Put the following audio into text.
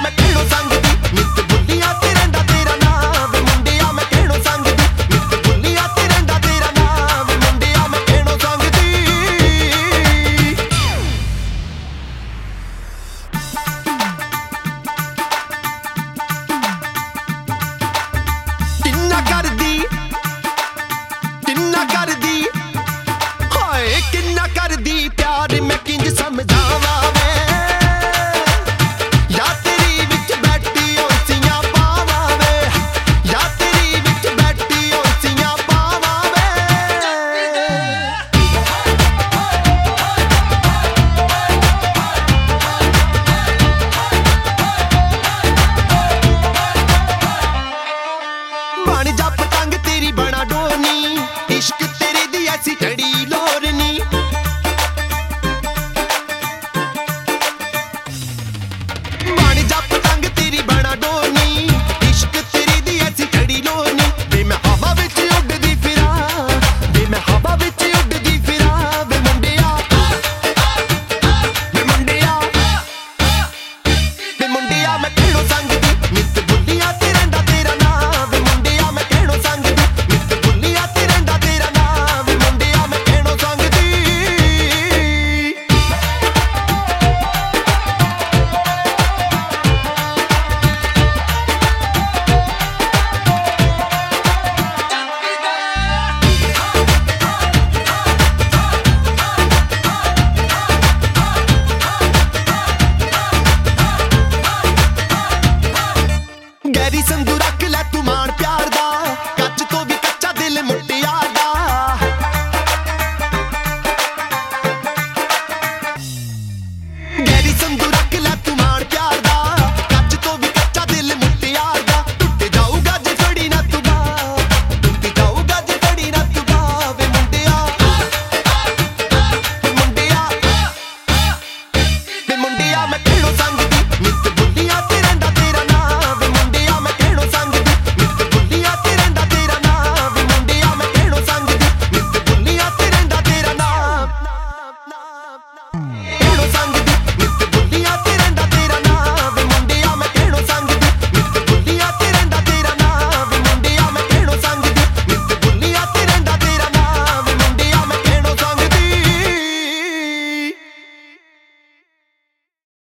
मैं कहणों संग दी नित बुलिया ते रहिंदा तेरा नाम वे मुंडिया मैं कहणों संग दी नित बुलिया ते रहिंदा तेरा नाम वे मुंडिया मैं कहणों संग दी किन्ना कर दी हाय किन्ना कर दी प्यार मैं किंज समझावा वे या तेरी विच बैठी ओसियां पावा वे या तेरी विच बैठी ओसियां पावा वे बन जा पतंग तेरी बना डोरनी इश्क तेरे दी ऐसी कड़ी लोरनी बन जा पतंग तेरी बना डोरनी इश्क तेरे दी ऐसी कड़ी लोरनी वे मैं हवा विच उड़दी फिरा वे मैं हवा विच उड़दी फिरा वे मुंडिया वे मुंडिया वे मुंडिया मैं कहणों संग दी नित बुलिया ते रहिंदा तेरा नाम वे मुंडिया मैं कहणों संग दी नित बुलिया ते रहिंदा तेरा नाम वे मुंडिया मैं कहणों संग दी गहरी संदूरा